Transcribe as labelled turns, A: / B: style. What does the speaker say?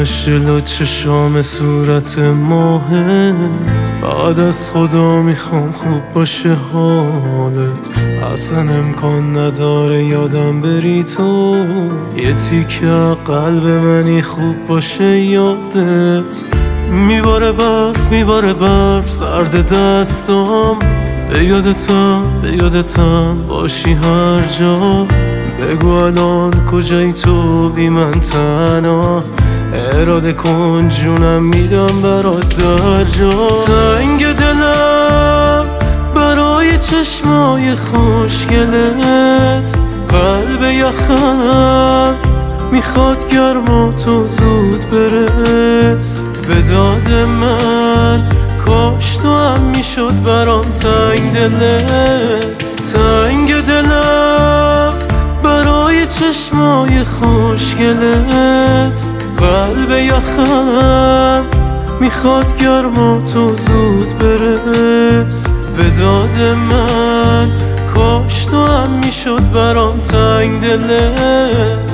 A: میگذشت جلو چشام صورت ماهت. فقط از خدا میخوام خوب باشه حالت. اصلا امکان نداره یادم بری تو. یه تیکه قلب منی خوب باشه یادت. میباره برف سرد دستام. به یادتم باشی هر جا. بگو الان کجایی تو بی من تنها. اراده کن جونم میدم برات در جا. تنگ دلم برای چشمای خوشگلت. قلب یخم میخواد گرما تو زود برس. به داد من کاش تو هم میشد برام تنگ دلم برای چشمای خوشگلت. قلب یخم میخواد گرما تو زود برس. به داد من کاش تو هم میشد برام تنگ دلت.